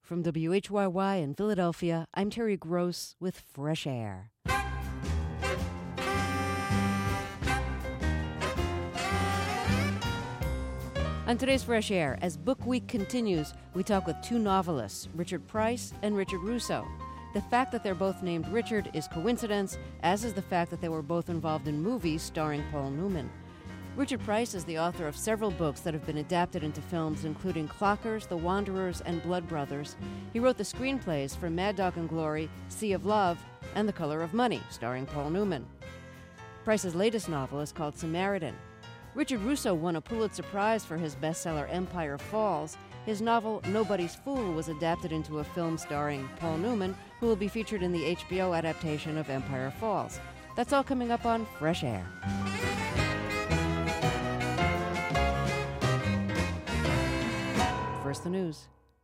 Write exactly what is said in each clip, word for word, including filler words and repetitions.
From W H Y Y in Philadelphia, I'm Terry Gross with Fresh Air. On today's Fresh Air, as Book Week continues, we talk with two novelists, Richard Price and Richard Russo. The fact that they're both named Richard is coincidence, as is the fact that they were both involved in movies starring Paul Newman. Richard Price is the author of several books that have been adapted into films, including Clockers, The Wanderers, and Blood Brothers. He wrote the screenplays for Mad Dog and Glory, Sea of Love, and The Color of Money, starring Paul Newman. Price's latest novel is called Samaritan. Richard Russo won a Pulitzer Prize for his bestseller Empire Falls. His novel Nobody's Fool was adapted into a film starring Paul Newman, who will be featured in the H B O adaptation of Empire Falls. That's all coming up on Fresh Air. First, the news.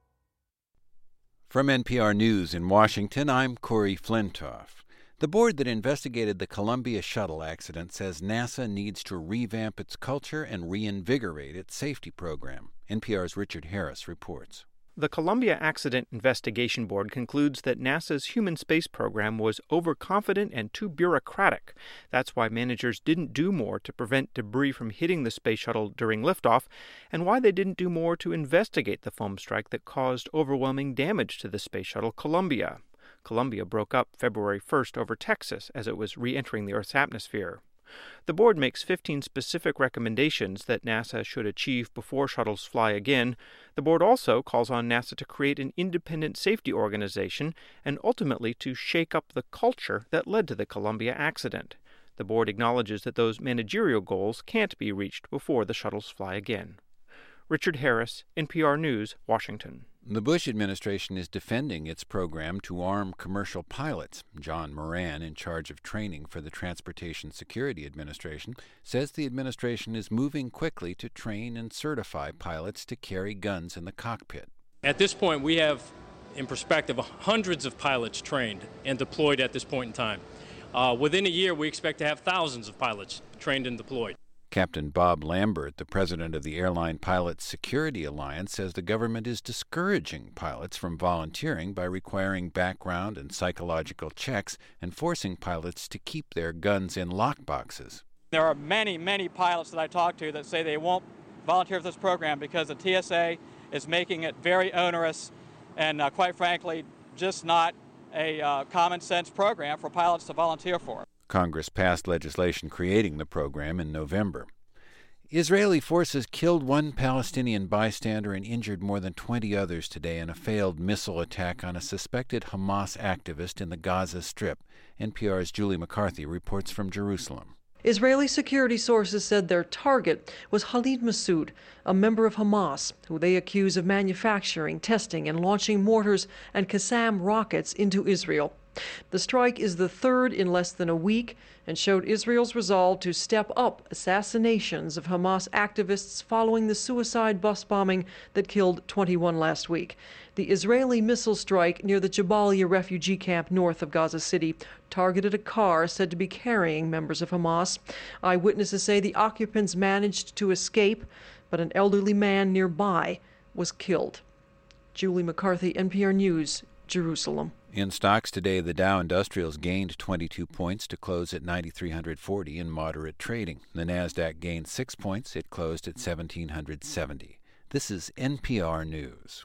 From N P R News in Washington, I'm Corey Flintoff. The board that investigated the Columbia shuttle accident says NASA needs to revamp its culture and reinvigorate its safety program. N P R's Richard Harris reports. The Columbia Accident Investigation Board concludes that NASA's human space program was overconfident and too bureaucratic. That's why managers didn't do more to prevent debris from hitting the space shuttle during liftoff, and why they didn't do more to investigate the foam strike that caused overwhelming damage to the space shuttle Columbia. Columbia broke up February first over Texas as it was re-entering the Earth's atmosphere. The board makes fifteen specific recommendations that NASA should achieve before shuttles fly again. The board also calls on NASA to create an independent safety organization and ultimately to shake up the culture that led to the Columbia accident. The board acknowledges that those managerial goals can't be reached before the shuttles fly again. Richard Harris, N P R News, Washington. The Bush administration is defending its program to arm commercial pilots. John Moran, in charge of training for the Transportation Security Administration, says the administration is moving quickly to train and certify pilots to carry guns in the cockpit. At this point, we have, in perspective, hundreds of pilots trained and deployed at this point in time. Uh, within a year, we expect to have thousands of pilots trained and deployed. Captain Bob Lambert, the president of the Airline Pilots Security Alliance, says the government is discouraging pilots from volunteering by requiring background and psychological checks and forcing pilots to keep their guns in lockboxes. There are many, many pilots that I talk to that say they won't volunteer for this program because the T S A is making it very onerous and, uh, quite frankly, just not a uh, common sense program for pilots to volunteer for. Congress passed legislation creating the program in November. Israeli forces killed one Palestinian bystander and injured more than twenty others today in a failed missile attack on a suspected Hamas activist in the Gaza Strip. N P R's Julie McCarthy reports from Jerusalem. Israeli security sources said their target was Khalid Massoud, a member of Hamas, who they accuse of manufacturing, testing, and launching mortars and Qassam rockets into Israel. The strike is the third in less than a week and showed Israel's resolve to step up assassinations of Hamas activists following the suicide bus bombing that killed twenty-one last week. The Israeli missile strike near the Jabalia refugee camp north of Gaza City targeted a car said to be carrying members of Hamas. Eyewitnesses say the occupants managed to escape, but an elderly man nearby was killed. Julie McCarthy, N P R News, Jerusalem. In stocks today, the Dow Industrials gained twenty-two points to close at nine thousand three hundred forty in moderate trading. The Nasdaq gained six points. It closed at one thousand seven hundred seventy. This is N P R News.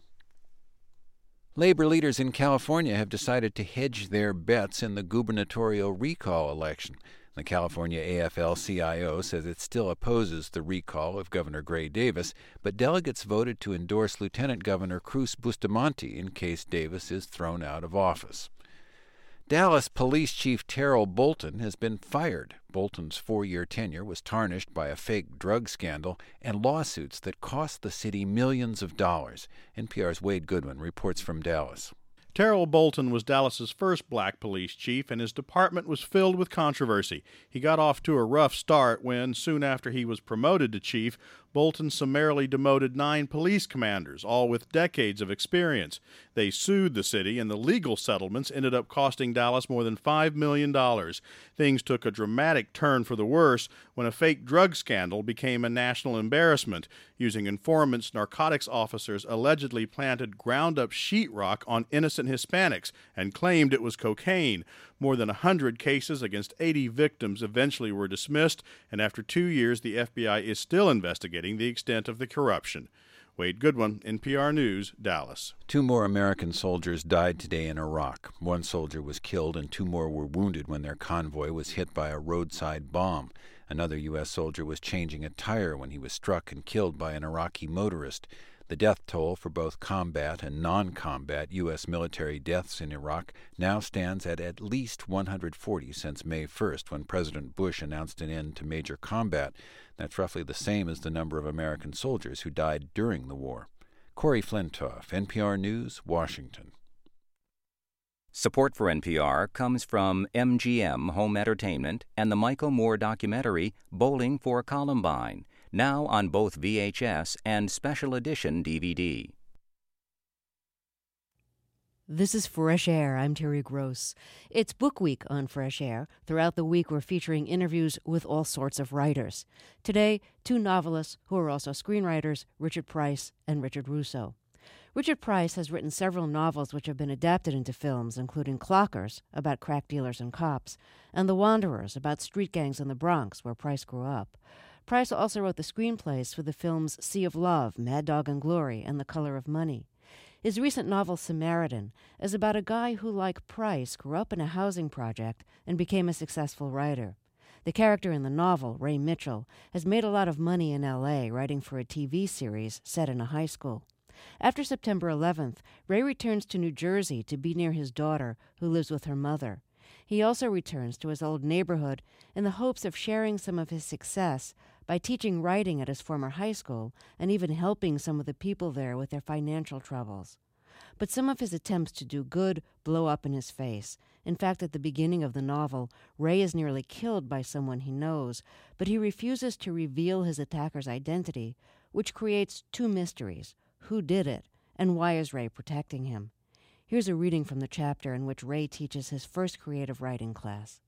Labor leaders in California have decided to hedge their bets in the gubernatorial recall election. The California A F L C I O says it still opposes the recall of Governor Gray Davis, but delegates voted to endorse Lieutenant Governor Cruz Bustamante in case Davis is thrown out of office. Dallas Police Chief Terrell Bolton has been fired. Bolton's four-year tenure was tarnished by a fake drug scandal and lawsuits that cost the city millions of dollars. N P R's Wade Goodwin reports from Dallas. Terrell Bolton was Dallas's first black police chief, and his department was filled with controversy. He got off to a rough start when, soon after he was promoted to chief, Bolton summarily demoted nine police commanders, all with decades of experience. They sued the city, and the legal settlements ended up costing Dallas more than five million dollars. Things took a dramatic turn for the worse when when a fake drug scandal became a national embarrassment. Using informants, narcotics officers allegedly planted ground-up sheetrock on innocent Hispanics and claimed it was cocaine. More than one hundred cases against eighty victims eventually were dismissed, and after two years, the F B I is still investigating the extent of the corruption. Wade Goodwin, N P R News, Dallas. Two more American soldiers died today in Iraq. One soldier was killed and two more were wounded when their convoy was hit by a roadside bomb. Another U S soldier was changing a tire when he was struck and killed by an Iraqi motorist. The death toll for both combat and non-combat U S military deaths in Iraq now stands at at least one hundred forty since May first, when President Bush announced an end to major combat. That's roughly the same as the number of American soldiers who died during the war. Corey Flintoff, N P R News, Washington. Support for N P R comes from M G M Home Entertainment and the Michael Moore documentary Bowling for Columbine, now on both V H S and special edition D V D. This is Fresh Air. I'm Terry Gross. It's Book Week on Fresh Air. Throughout the week, we're featuring interviews with all sorts of writers. Today, two novelists who are also screenwriters, Richard Price and Richard Russo. Richard Price has written several novels which have been adapted into films, including Clockers, about crack dealers and cops, and The Wanderers, about street gangs in the Bronx, where Price grew up. Price also wrote the screenplays for the films Sea of Love, Mad Dog and Glory, and The Color of Money. His recent novel, Samaritan, is about a guy who, like Price, grew up in a housing project and became a successful writer. The character in the novel, Ray Mitchell, has made a lot of money in L A, writing for a T V series set in a high school. After September eleventh, Ray returns to New Jersey to be near his daughter, who lives with her mother. He also returns to his old neighborhood in the hopes of sharing some of his success by teaching writing at his former high school and even helping some of the people there with their financial troubles. But some of his attempts to do good blow up in his face. In fact, at the beginning of the novel, Ray is nearly killed by someone he knows, but he refuses to reveal his attacker's identity, which creates two mysteries. Who did it, and why is Ray protecting him? Here's a reading from the chapter in which Ray teaches his first creative writing class.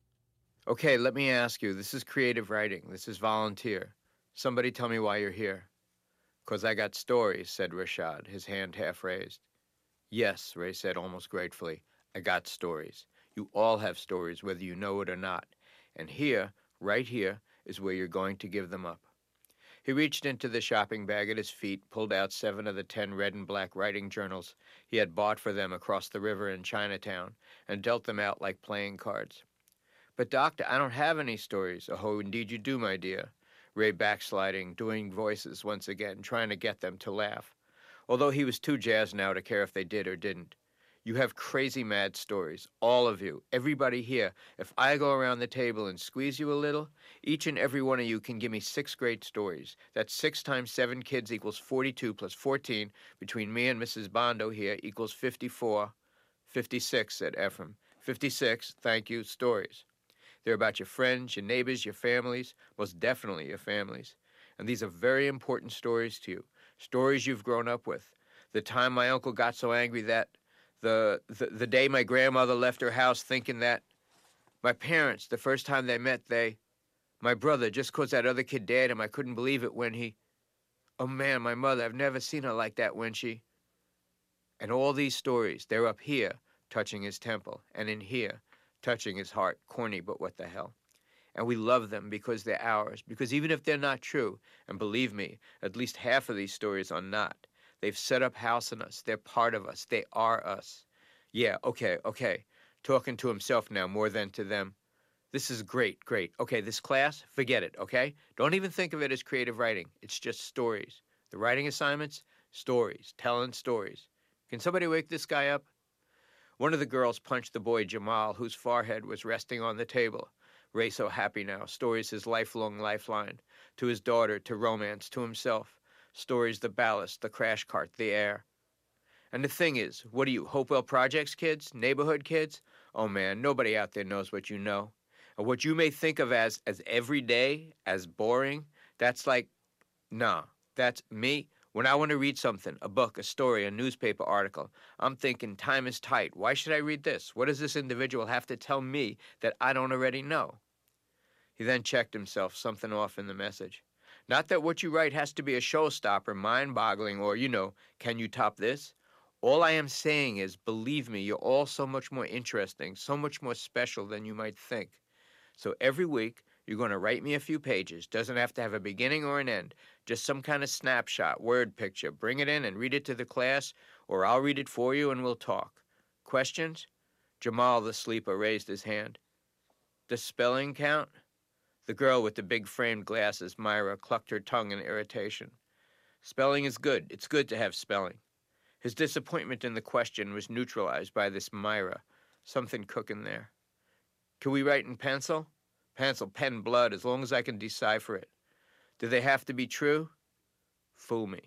Okay, let me ask you. This is creative writing. This is volunteer. Somebody tell me why you're here. "'Cause I got stories," said Rashad, his hand half raised. "Yes," Ray said almost gratefully. "I got stories. You all have stories, whether you know it or not. And here, right here, is where you're going to give them up." He reached into the shopping bag at his feet, pulled out seven of the ten red and black writing journals he had bought for them across the river in Chinatown, and dealt them out like playing cards. "But, Doctor, I don't have any stories." "Oh, indeed you do, my dear." Ray backsliding, doing voices once again, trying to get them to laugh, although he was too jazzed now to care if they did or didn't. "You have crazy mad stories, all of you, everybody here. If I go around the table and squeeze you a little, each and every one of you can give me six great stories. That's six times seven kids equals forty-two plus fourteen. Between me and Missus Bondo here equals fifty-four. fifty-six, said Ephraim. fifty-six, thank you, stories. They're about your friends, your neighbors, your families, most definitely your families. And these are very important stories to you, stories you've grown up with. The time my uncle got so angry that, the, the, the day my grandmother left her house thinking that, my parents, the first time they met, they, my brother, just 'cause that other kid dared him, I couldn't believe it when he, oh man, my mother, I've never seen her like that when she, and all these stories, they're up here, touching his temple, and in here, touching his heart. Corny, but what the hell. And we love them because they're ours, because even if they're not true, and believe me, at least half of these stories are not, they've set up house in us, they're part of us, they are us. Yeah, okay, okay, talking to himself now more than to them. This is great, great. Okay, this class, forget it, okay? Don't even think of it as creative writing. It's just stories. The writing assignments, stories, telling stories. Can somebody wake this guy up? One of the girls punched the boy Jamal, whose forehead was resting on the table. Ray so happy now. Stories his lifelong lifeline. To his daughter, to romance, to himself. Stories the ballast, the crash cart, the air. And the thing is, what are you, Hopewell Projects kids? Neighborhood kids? Oh man, nobody out there knows what you know. And what you may think of as, as everyday, as boring, that's like, nah, that's me. When I want to read something, a book, a story, a newspaper article, I'm thinking time is tight. Why should I read this? What does this individual have to tell me that I don't already know? He then checked himself, something off in the message. Not that what you write has to be a showstopper, mind-boggling, or, you know, can you top this? All I am saying is, believe me, you're all so much more interesting, so much more special than you might think. So every week, you're going to write me a few pages. Doesn't have to have a beginning or an end. Just some kind of snapshot, word picture. Bring it in and read it to the class, or I'll read it for you and we'll talk. Questions? Jamal, the sleeper, raised his hand. Does spelling count? The girl with the big framed glasses, Myra, clucked her tongue in irritation. Spelling is good. It's good to have spelling. His disappointment in the question was neutralized by this Myra. Something cooking there. Can we write in pencil? Pencil, pen, blood, as long as I can decipher it. Do they have to be true? Fool me.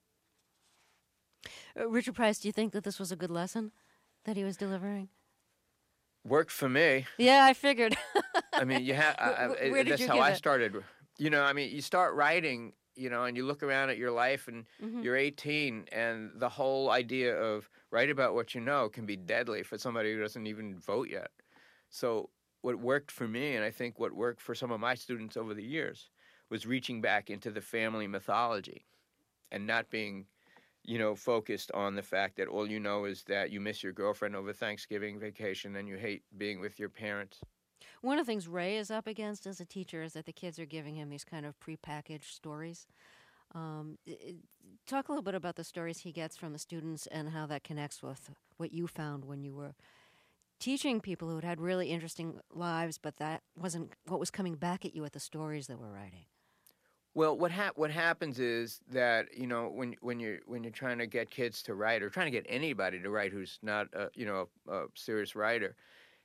Uh, Richard Price, do you think that this was a good lesson that he was delivering? Worked for me. Yeah, I figured. I mean, you have. Where did that's you how get I it? started. You know, I mean, you start writing, you know, and you look around at your life, and Mhm. you're eighteen, and the whole idea of write about what you know can be deadly for somebody who doesn't even vote yet. So what worked for me, and I think what worked for some of my students over the years, was reaching back into the family mythology and not being, you know, focused on the fact that all you know is that you miss your girlfriend over Thanksgiving vacation and you hate being with your parents. One of the things Ray is up against as a teacher is that the kids are giving him these kind of prepackaged stories. Um, i- i- talk a little bit about the stories he gets from the students and how that connects with what you found when you were teaching people who had had really interesting lives, but that wasn't what was coming back at you at the stories that we're writing. Well, what hap- what happens is that, you know, when when you're when you're trying to get kids to write, or trying to get anybody to write who's not a, you know, a, a serious writer,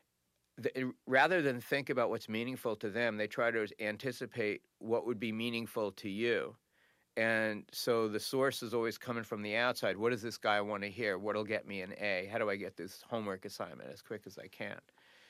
the, rather than think about what's meaningful to them, they try to anticipate what would be meaningful to you. And so the source is always coming from the outside. What does this guy want to hear? What'll get me an A? How do I get this homework assignment as quick as I can?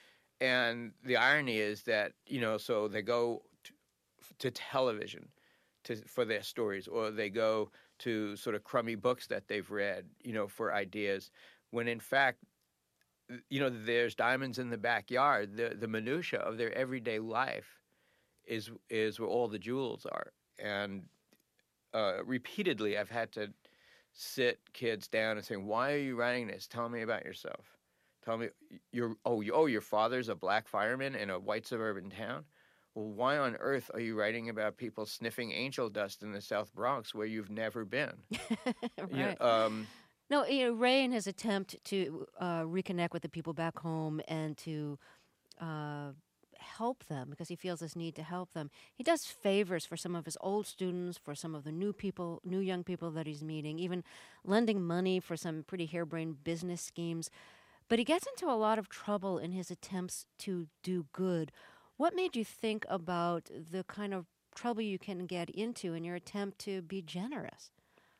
And the irony is that, you know, so they go to, to television to, for their stories, or they go to sort of crummy books that they've read, you know, for ideas, when in fact, you know, there's diamonds in the backyard. The the minutia of their everyday life is is where all the jewels are. And uh, repeatedly, I've had to sit kids down and say, "Why are you writing this? Tell me about yourself. Tell me your oh you, oh your father's a black fireman in a white suburban town. Well, why on earth are you writing about people sniffing angel dust in the South Bronx where you've never been?" Right. You know, um, No, you know, Ray, in his attempt to uh, reconnect with the people back home and to uh, help them, because he feels this need to help them, he does favors for some of his old students, for some of the new people, new young people that he's meeting, even lending money for some pretty harebrained business schemes. But he gets into a lot of trouble in his attempts to do good. What made you think about the kind of trouble you can get into in your attempt to be generous?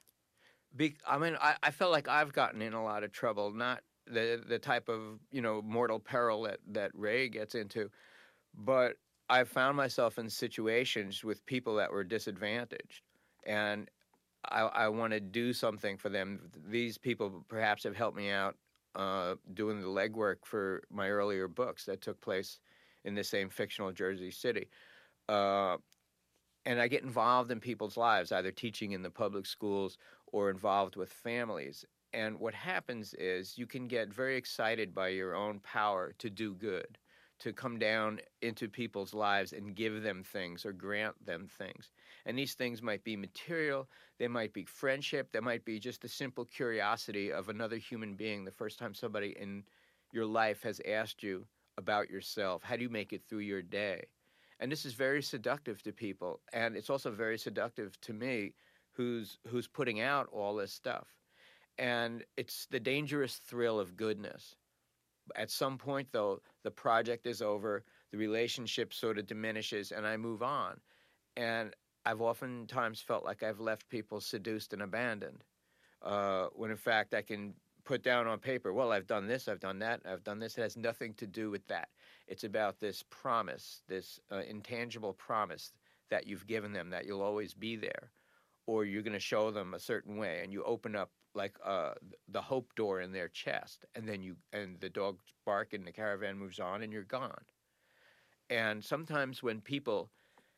Be, I mean, I, I felt like I've gotten in a lot of trouble, not the the type of, you know, mortal peril that, that Ray gets into, but I found myself in situations with people that were disadvantaged, and I, I want to do something for them. These people perhaps have helped me out uh, doing the legwork for my earlier books that took place in the same fictional Jersey City. Uh, and I get involved in people's lives, either teaching in the public schools or involved with families. And what happens is you can get very excited by your own power to do good, to come down into people's lives and give them things or grant them things. And these things might be material, they might be friendship, they might be just the simple curiosity of another human being the first time somebody in your life has asked you about yourself. How do you make it through your day? And this is very seductive to people, and it's also very seductive to me, who's who's putting out all this stuff. And it's the dangerous thrill of goodness. At some point, though, the project is over, the relationship sort of diminishes, and I move on. And I've oftentimes felt like I've left people seduced and abandoned, uh, when in fact I can put down on paper, well, I've done this, I've done that, I've done this. It has nothing to do with that. It's about this promise, this uh, intangible promise that you've given them that you'll always be there, or you're going to show them a certain way, and you open up like uh, the hope door in their chest, and then you and the dogs bark and the caravan moves on, and you're gone. and sometimes when people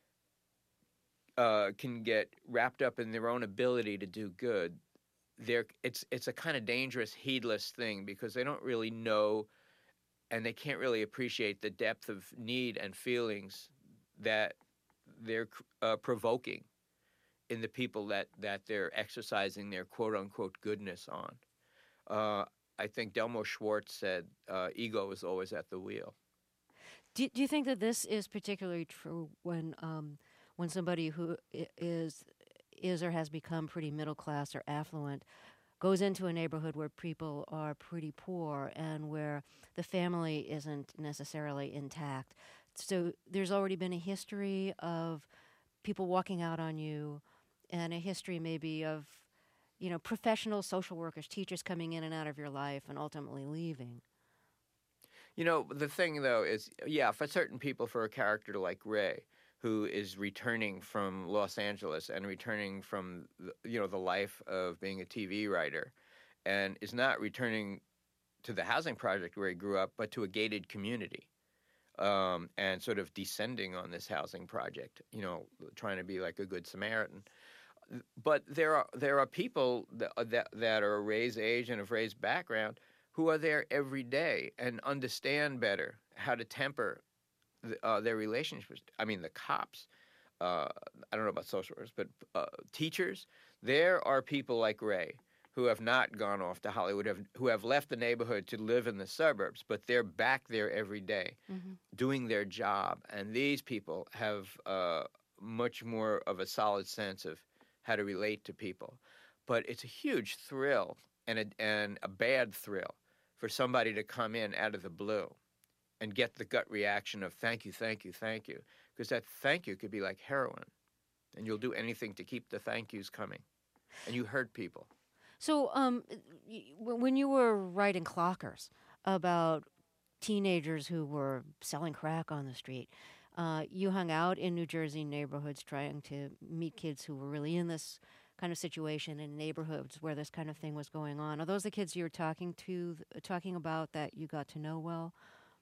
uh, can get wrapped up in their own ability to do good, they're, it's it's a kind of dangerous, heedless thing because they don't really know and they can't really appreciate the depth of need and feelings that they're uh, provoking in the people that, that they're exercising their quote-unquote goodness on. Uh, I think Delmo Schwartz said, uh, ego is always at the wheel. Do, do you think that this is particularly true when um, when somebody who is is or has become pretty middle class or affluent goes into a neighborhood where people are pretty poor and where the family isn't necessarily intact? So there's already been a history of people walking out on you, and a history maybe of, you know, professional social workers, teachers coming in and out of your life and ultimately leaving. You know, the thing, though, is, yeah, for certain people, for a character like Ray, who is returning from Los Angeles and returning from, the, you know, the life of being a T V writer, and is not returning to the housing project where he grew up, but to a gated community, um, and sort of descending on this housing project, you know, trying to be like a good Samaritan. But there are there are people that, that, that are Ray's age and of Ray's background who are there every day and understand better how to temper the, uh, their relationships. I mean, the cops, uh, I don't know about social workers, but uh, teachers, there are people like Ray who have not gone off to Hollywood, have, who have left the neighborhood to live in the suburbs, but they're back there every day mm-hmm. doing their job. And these people have uh, much more of a solid sense of how to relate to people. But it's a huge thrill and a, and a bad thrill for somebody to come in out of the blue and get the gut reaction of thank you, thank you, thank you. Because that thank you could be like heroin, and you'll do anything to keep the thank yous coming. And you hurt people. So um, when you were writing Clockers about teenagers who were selling crack on the street, uh, you hung out in New Jersey neighborhoods trying to meet kids who were really in this kind of situation in neighborhoods where this kind of thing was going on. Are those the kids you were talking to, talking about that you got to know well?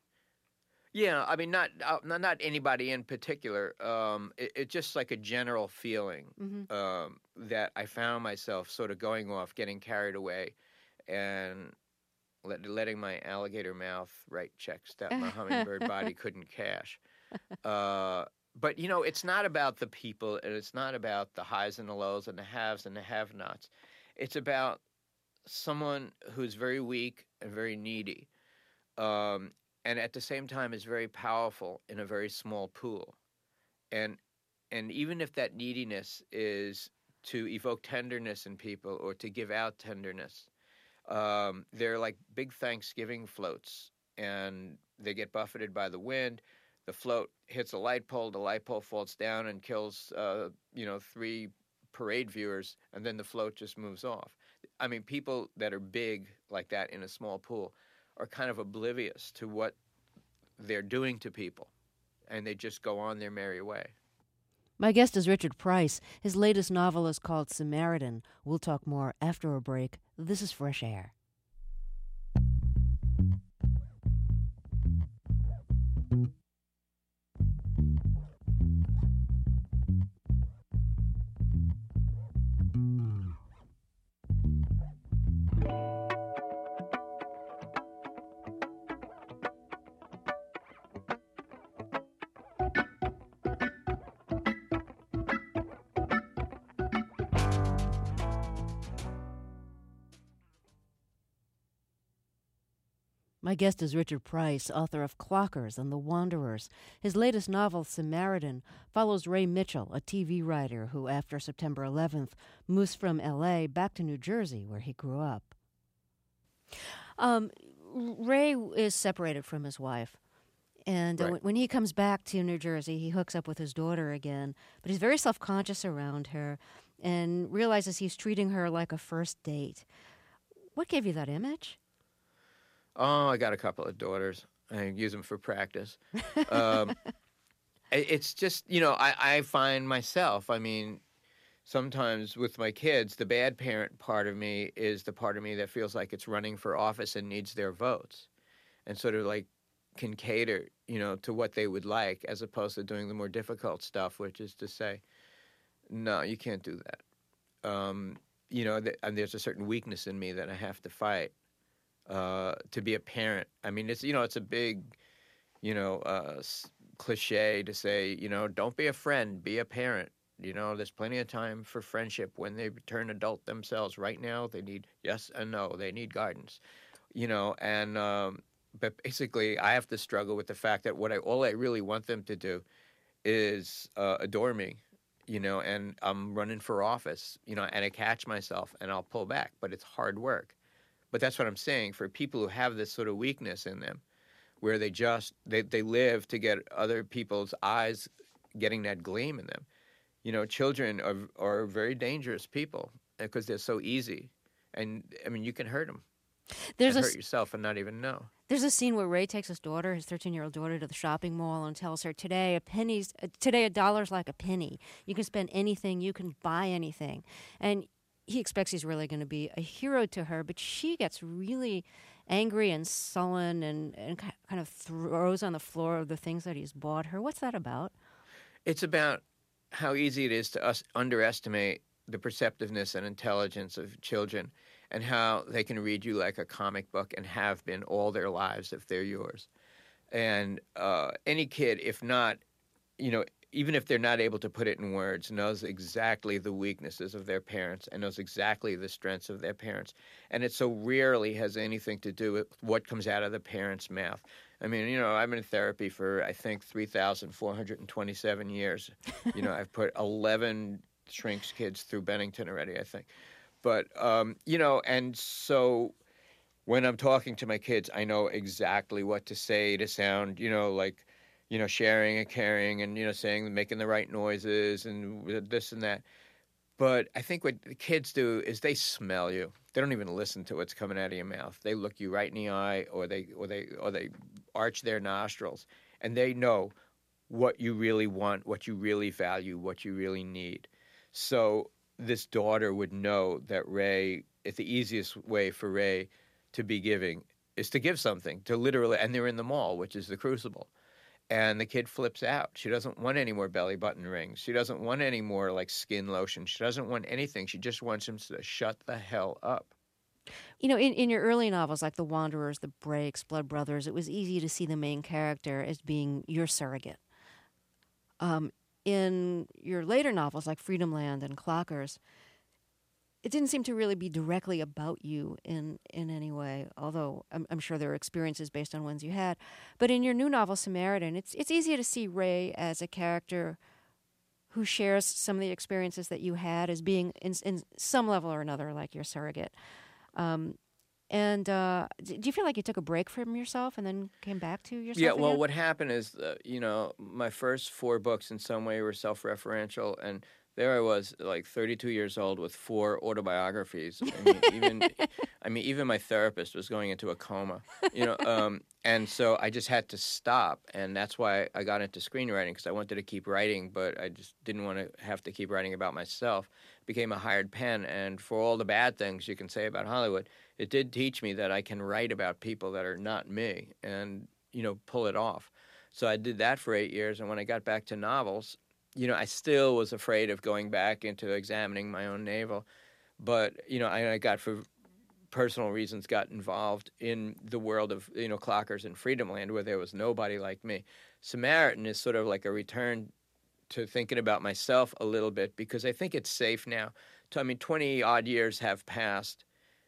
Yeah, I mean, not uh, not, not anybody in particular. Um, it, it's just like a general feeling mm-hmm. um, that I found myself sort of going off, getting carried away, and let, letting my alligator mouth write checks that my hummingbird body couldn't cash. Uh, but, you know, it's not about the people, and it's not about the highs and the lows and the haves and the have-nots. It's about someone who's very weak and very needy. Um And at the same time is very powerful in a very small pool. And and even if that neediness is to evoke tenderness in people or to give out tenderness, um, they're like big Thanksgiving floats. And they get buffeted by the wind. The float hits a light pole. The light pole falls down and kills, uh, you know, three parade viewers. And then the float just moves off. I mean, people that are big like that in a small pool are kind of oblivious to what they're doing to people, and they just go on their merry way. My guest is Richard Price. His latest novel is called Samaritan. We'll talk more after a break. This is Fresh Air. My guest is Richard Price, author of Clockers and The Wanderers. His latest novel, Samaritan, follows Ray Mitchell, a T V writer who, after September eleventh, moves from L A back to New Jersey, where he grew up. Um, Ray is separated from his wife, and right. uh, when he comes back to New Jersey, he hooks up with his daughter again, but he's very self-conscious around her and realizes he's treating her like a first date. What gave you that image? Oh, I got a couple of daughters. I use them for practice. Um, it's just, you know, I, I find myself, I mean, sometimes with my kids, the bad parent part of me is the part of me that feels like it's running for office and needs their votes and sort of like can cater, you know, to what they would like, as opposed to doing the more difficult stuff, which is to say, no, you can't do that. Um, you know, th- and there's a certain weakness in me that I have to fight uh, to be a parent. I mean, it's, you know, it's a big, you know, uh, s- cliche to say, you know, don't be a friend, be a parent. You know, there's plenty of time for friendship when they turn adult themselves. Right now, they need yes and no. They need guidance, you know, and um, but basically, I have to struggle with the fact that what I all I really want them to do is uh, adore me, you know, and I'm running for office, you know, and I catch myself and I'll pull back, but it's hard work. But that's what I'm saying for people who have this sort of weakness in them, where they just they they live to get other people's eyes getting that gleam in them. You know, children are are very dangerous people because they're so easy, and I mean, you can hurt them. There's and a hurt yourself and not even know. There's a scene where Ray takes his daughter, his thirteen-year-old daughter, to the shopping mall and tells her, "Today, a penny's uh, today a dollar's like a penny. You can spend anything, you can buy anything," and he expects he's really going to be a hero to her, but she gets really angry and sullen and and kind of throws on the floor of the things that he's bought her. What's that about? It's about how easy it is to us underestimate the perceptiveness and intelligence of children, and how they can read you like a comic book and have been all their lives if they're yours. And uh, any kid, if not, you know, even if they're not able to put it in words, knows exactly the weaknesses of their parents and knows exactly the strengths of their parents. And it so rarely has anything to do with what comes out of the parent's mouth. I mean, you know, I've been in therapy for, I think, three thousand four hundred twenty-seven years. You know, I've put eleven shrinks kids through Bennington already, I think. But, um, you know, and so when I'm talking to my kids, I know exactly what to say to sound, you know, like, you know, sharing and caring and, you know, saying, making the right noises and this and that. But I think what the kids do is they smell you. They don't even listen to what's coming out of your mouth. They look you right in the eye, or they or they or they arch their nostrils, and they know what you really want, what you really value, what you really need. So this daughter would know that Ray, if the easiest way for Ray to be giving is to give something, to literally, and they're in the mall, which is the Crucible. And the kid flips out. She doesn't want any more belly button rings. She doesn't want any more, like, skin lotion. She doesn't want anything. She just wants him to shut the hell up. You know, in, in your early novels, like The Wanderers, The Breaks, Blood Brothers, it was easy to see the main character as being your surrogate. Um, in your later novels, like Freedom Land and Clockers, it didn't seem to really be directly about you in, in any way, although I'm, I'm sure there are experiences based on ones you had. But in your new novel, Samaritan, it's it's easier to see Ray as a character who shares some of the experiences that you had as being, in, in some level or another, like your surrogate. Um, and uh, do you feel like you took a break from yourself and then came back to yourself Yeah, well, again? what happened is, uh, you know, my first four books in some way were self-referential, and there I was, like thirty-two years old with four autobiographies. I mean, even, I mean, even my therapist was going into a coma, you know. Um, and so I just had to stop, and that's why I got into screenwriting, because I wanted to keep writing, but I just didn't want to have to keep writing about myself. Became a hired pen, and for all the bad things you can say about Hollywood, it did teach me that I can write about people that are not me, and you know, pull it off. So I did that for eight years, and when I got back to novels, you know, I still was afraid of going back into examining my own navel. But, you know, I, I got, for personal reasons, got involved in the world of, you know, Clockers and Freedom Land, where there was nobody like me. Samaritan is sort of like a return to thinking about myself a little bit, because I think it's safe now. So, I mean, twenty-odd years have passed.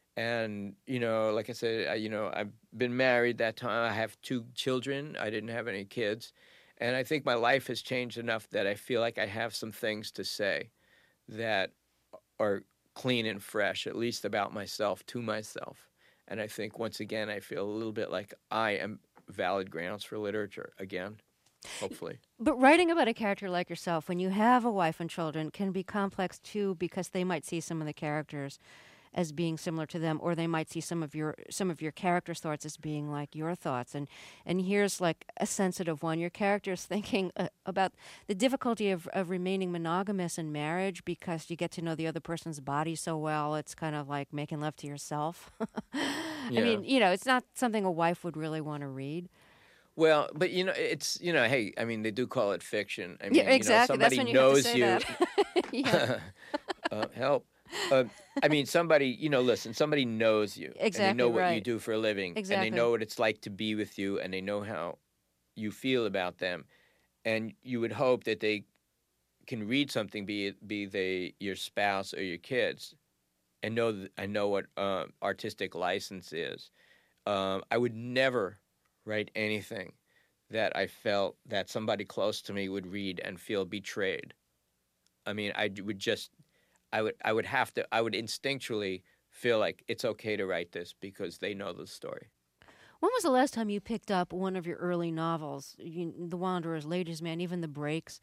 And, you know, like I said, I, you know, I've been married that time. I have two children. I didn't have any kids. And I think my life has changed enough that I feel like I have some things to say that are clean and fresh, at least about myself, to myself. And I think, once again, I feel a little bit like I am valid grounds for literature again, hopefully. But writing about a character like yourself, when you have a wife and children, can be complex, too, because they might see some of the characters as being similar to them, or they might see some of your some of your character's thoughts as being like your thoughts. And and here's like a sensitive one. Your character's thinking uh, about the difficulty of, of remaining monogamous in marriage because you get to know the other person's body so well. It's kind of like making love to yourself. Yeah. I mean, you know, it's not something a wife would really want to read. Well, but you know, it's you know, hey, I mean, they do call it fiction. I mean, Yeah, exactly. You know, That's somebody when you knows have to say you. that. Yeah. uh, help. Uh, I mean, somebody, you know, listen, somebody knows you. Exactly, and they know what you right. do for a living. Exactly. And they know what it's like to be with you, and they know how you feel about them. And you would hope that they can read something, be it be they your spouse or your kids, and know th- I know what uh, artistic license is. Um, I would never write anything that I felt that somebody close to me would read and feel betrayed. I mean, I would just, I would, I would have to, I would instinctually feel like it's okay to write this because they know the story. When was the last time you picked up one of your early novels? You, The Wanderers, Ladies' Man, even The Breaks?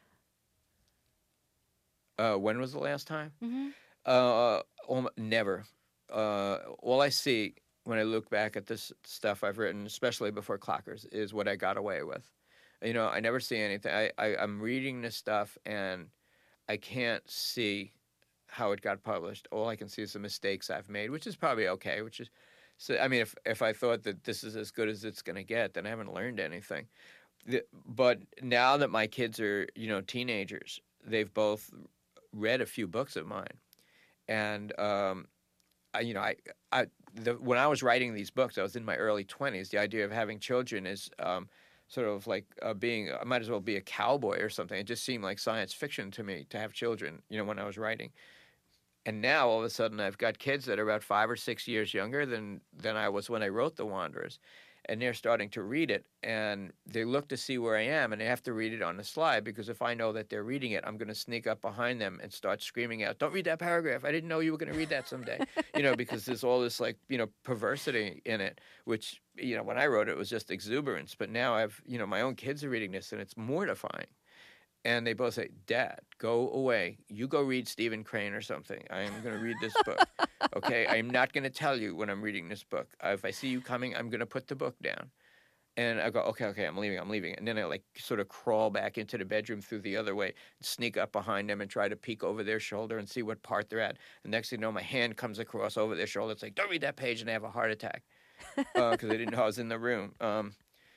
Uh, when was the last time? Mm-hmm. Uh, um, never. Uh, all I see when I look back at this stuff I've written, especially before Clockers, is what I got away with. You know, I never see anything. I, I, I'm reading this stuff, and I can't see how it got published. All I can see is the mistakes I've made, which is probably okay, which is... So, I mean, if if I thought that this is as good as it's going to get, then I haven't learned anything. The, but now that my kids are, you know, teenagers, they've both read a few books of mine. And, um, I, you know, I, I the, when I was writing these books, I was in my early twenties. The idea of having children is um, sort of like uh, being, I might as well be a cowboy or something. It just seemed like science fiction to me to have children, you know, when I was writing. And now, all of a sudden, I've got kids that are about five or six years younger than, than I was when I wrote The Wanderers. And they're starting to read it, and they look to see where I am, and they have to read it on the slide, because if I know that they're reading it, I'm going to sneak up behind them and start screaming out, "Don't read that paragraph. I didn't know you were going to read that someday." You know, because there's all this, like, you know, perversity in it, which, you know, when I wrote it, it was just exuberance. But now I've, you know, my own kids are reading this, and it's mortifying. And they both say, "Dad, go away. You go read Stephen Crane or something. I am going to read this book. Okay? I'm not going to tell you when I'm reading this book. If I see you coming, I'm going to put the book down." And I go, okay, okay, I'm leaving, I'm leaving. And then I, like, sort of crawl back into the bedroom through the other way, sneak up behind them and try to peek over their shoulder and see what part they're at. And next thing you know, my hand comes across over their shoulder. It's like, "Don't read that page," and I have a heart attack because uh, I didn't know I was in the room. Um,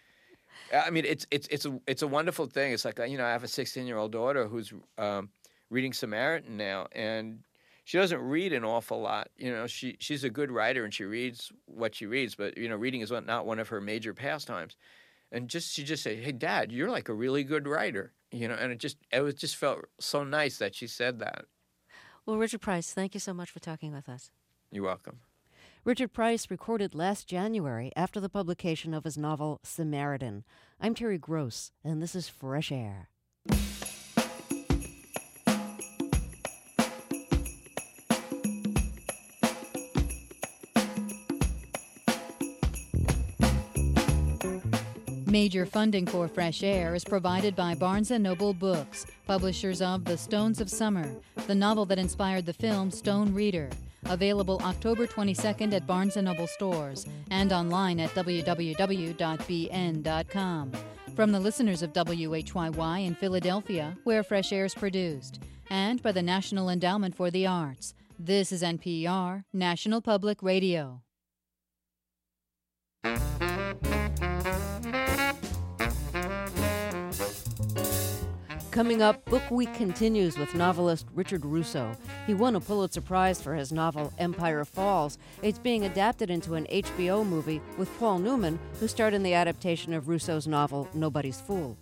I mean, it's it's it's a it's a wonderful thing. It's like, you know, I have a sixteen-year-old daughter who's um, reading Samaritan now, and she doesn't read an awful lot. You know, she she's a good writer and she reads what she reads, but you know, reading is not one of her major pastimes. And just she just said, "Hey, Dad, you're like a really good writer." You know, and it just it was just felt so nice that she said that. Well, Richard Price, thank you so much for talking with us. You're welcome. Richard Price recorded last January after the publication of his novel Samaritan. I'm Terry Gross, and this is Fresh Air. Major funding for Fresh Air is provided by Barnes and Noble Books, publishers of The Stones of Summer, the novel that inspired the film Stone Reader. Available October twenty-second at Barnes and Noble stores and online at w w w dot b n dot com. From the listeners of W H Y Y in Philadelphia, where Fresh Air is produced, and by the National Endowment for the Arts, this is N P R, National Public Radio. Coming up, Book Week continues with novelist Richard Russo. He won a Pulitzer Prize for his novel Empire Falls. It's being adapted into an H B O movie with Paul Newman, who starred in the adaptation of Russo's novel Nobody's Fool.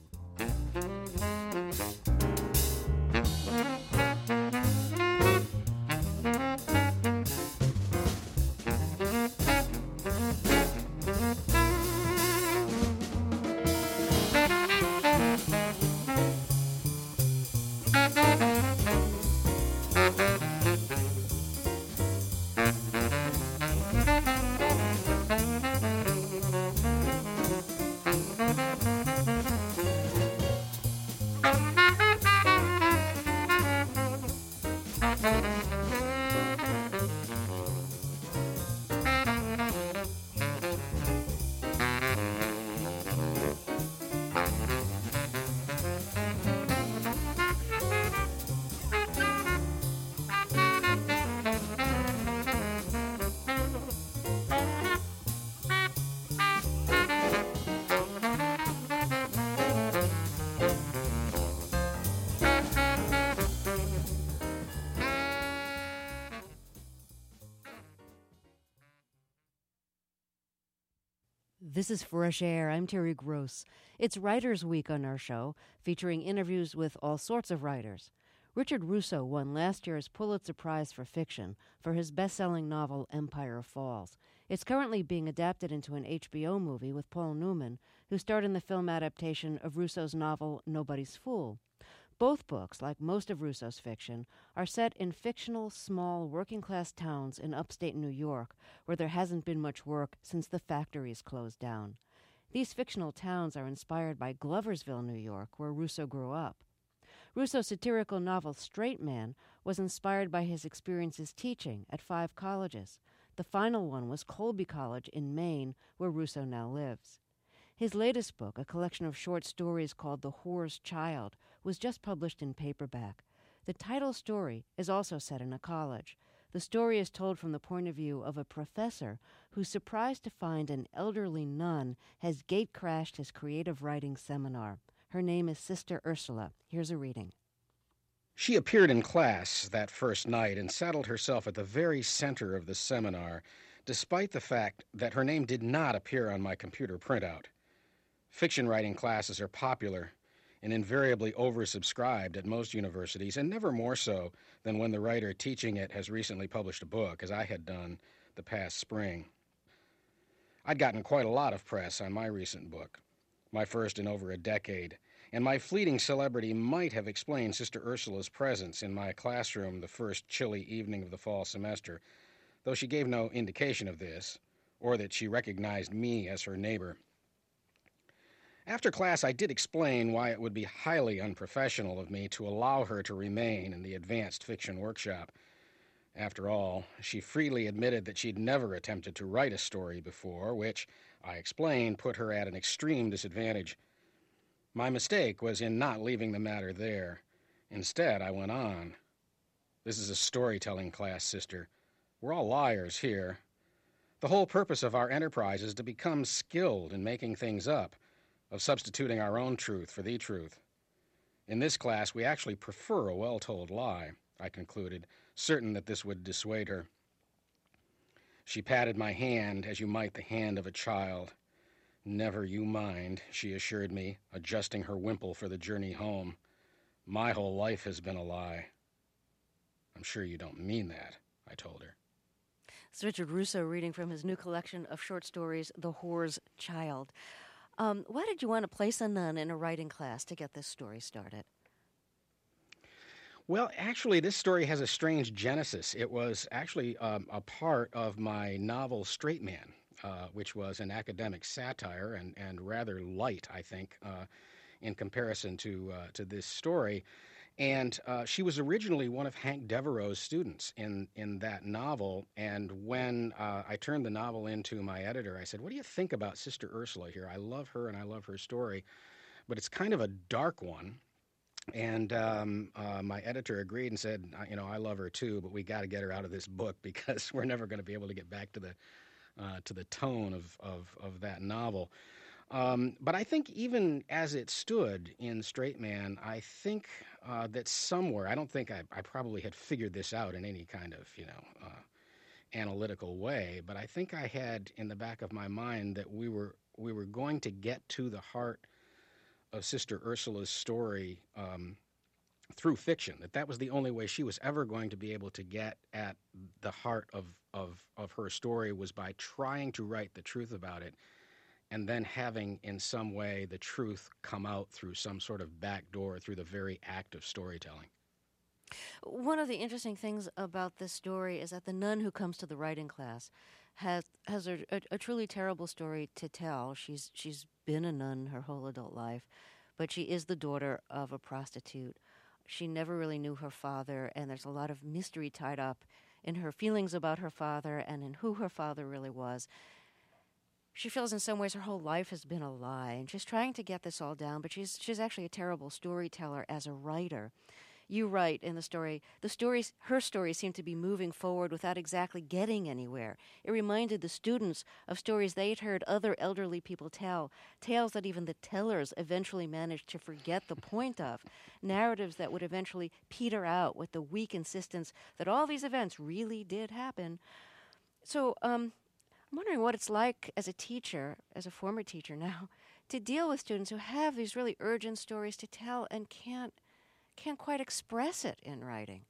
This is Fresh Air. I'm Terry Gross. It's Writers' Week on our show, featuring interviews with all sorts of writers. Richard Russo won last year's Pulitzer Prize for Fiction for his best-selling novel Empire Falls. It's currently being adapted into an H B O movie with Paul Newman, who starred in the film adaptation of Russo's novel Nobody's Fool. Both books, like most of Russo's fiction, are set in fictional, small, working-class towns in upstate New York, where there hasn't been much work since the factories closed down. These fictional towns are inspired by Gloversville, New York, where Russo grew up. Russo's satirical novel Straight Man was inspired by his experiences teaching at five colleges. The final one was Colby College in Maine, where Russo now lives. His latest book, a collection of short stories called The Whore's Child, was just published in paperback. The title story is also set in a college. The story is told from the point of view of a professor who's surprised to find an elderly nun has gate-crashed his creative writing seminar. Her name is Sister Ursula. Here's a reading. She appeared in class that first night and settled herself at the very center of the seminar, despite the fact that her name did not appear on my computer printout. Fiction writing classes are popular and invariably oversubscribed at most universities, and never more so than when the writer teaching it has recently published a book, as I had done the past spring. I'd gotten quite a lot of press on my recent book, my first in over a decade, and my fleeting celebrity might have explained Sister Ursula's presence in my classroom the first chilly evening of the fall semester, though she gave no indication of this, or that she recognized me as her neighbor. After class, I did explain why it would be highly unprofessional of me to allow her to remain in the advanced fiction workshop. After all, she freely admitted that she'd never attempted to write a story before, which, I explained, put her at an extreme disadvantage. My mistake was in not leaving the matter there. Instead, I went on. This is a storytelling class, sister. We're all liars here. The whole purpose of our enterprise is to become skilled in making things up, of substituting our own truth for the truth. In this class, we actually prefer a well-told lie, I concluded, certain that this would dissuade her. She patted my hand as you might the hand of a child. Never you mind, she assured me, adjusting her wimple for the journey home. My whole life has been a lie. I'm sure you don't mean that, I told her. It's Richard Russo reading from his new collection of short stories, The Whore's Child. Um, why did you want to place a nun in a writing class to get this story started? Well, actually, this story has a strange genesis. It was actually um, a part of my novel Straight Man, uh, which was an academic satire and, and rather light, I think, uh, in comparison to uh, to this story. And uh, she was originally one of Hank Devereaux's students in, in that novel. And when uh, I turned the novel into my editor, I said, what do you think about Sister Ursula here? I love her and I love her story, but it's kind of a dark one. And um, uh, my editor agreed and said, you know, I love her too, but we got to get her out of this book because we're never going to be able to get back to the uh, to the tone of, of, of that novel. Um, but I think even as it stood in Straight Man, I think uh, that somewhere, I don't think I, I probably had figured this out in any kind of, you know, uh, analytical way, but I think I had in the back of my mind that we were we were going to get to the heart of Sister Ursula's story um, through fiction, that that was the only way she was ever going to be able to get at the heart of, of, of her story was by trying to write the truth about it and then having in some way the truth come out through some sort of back door through the very act of storytelling. One of the interesting things about this story is that the nun who comes to the writing class has has a, a, a truly terrible story to tell. She's she's been a nun her whole adult life, but she is the daughter of a prostitute. She never really knew her father, and there's a lot of mystery tied up in her feelings about her father and in who her father really was. She feels in some ways her whole life has been a lie, and she's trying to get this all down, but she's she's actually a terrible storyteller as a writer. You write in the story, the stories, her stories seem to be moving forward without exactly getting anywhere. It reminded the students of stories they'd heard other elderly people tell, tales that even the tellers eventually managed to forget the point of, narratives that would eventually peter out with the weak insistence that all these events really did happen. So, um... I'm wondering what it's like as a teacher, as a former teacher now, to deal with students who have these really urgent stories to tell and can't can't quite express it in writing.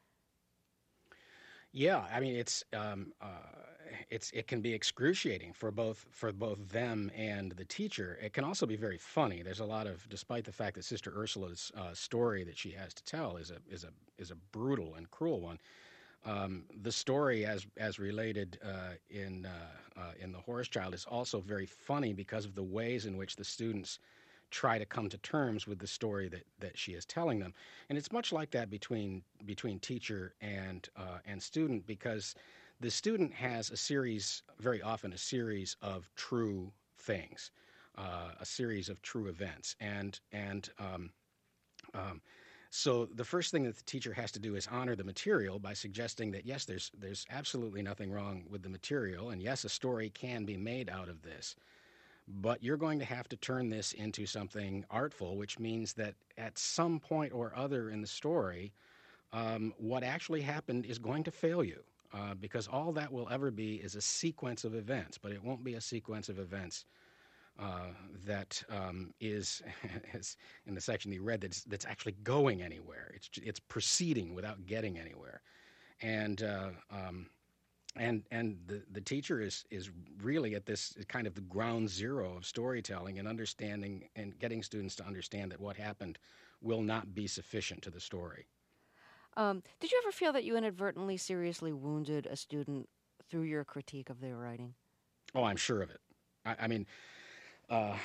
Yeah, I mean it's um, uh, it's it can be excruciating for both for both them and the teacher. It can also be very funny. There's a lot of, despite the fact that Sister Ursula's uh, story that she has to tell is a is a is a brutal and cruel one. Um, the story, as as related uh, in uh, uh, in The Horse Child, is also very funny because of the ways in which the students try to come to terms with the story that, that she is telling them. And it's much like that between between teacher and uh, and student, because the student has a series, very often a series of true things, uh, a series of true events. And, and um, um, so the first thing that the teacher has to do is honor the material by suggesting that, yes, there's, there's absolutely nothing wrong with the material, and yes, a story can be made out of this. But you're going to have to turn this into something artful, which means that at some point or other in the story, um, what actually happened is going to fail you, uh, because all that will ever be is a sequence of events, but it won't be a sequence of events uh, that um, is, as in the section you read, that's, that's actually going anywhere. It's, it's proceeding without getting anywhere. And uh, um, And and the, the teacher is, is really at this kind of the ground zero of storytelling and understanding and getting students to understand that what happened will not be sufficient to the story. Um, did you ever feel that you inadvertently seriously wounded a student through your critique of their writing? Oh, I'm sure of it. I, I mean, uh,